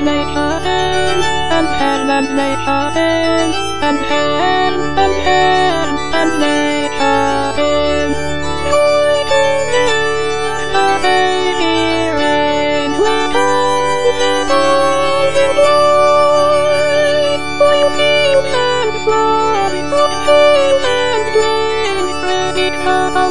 they are in, and head and they are in, and head and head and they are in. A baby rain will come down in glory, for you can fly, up and play, ready come.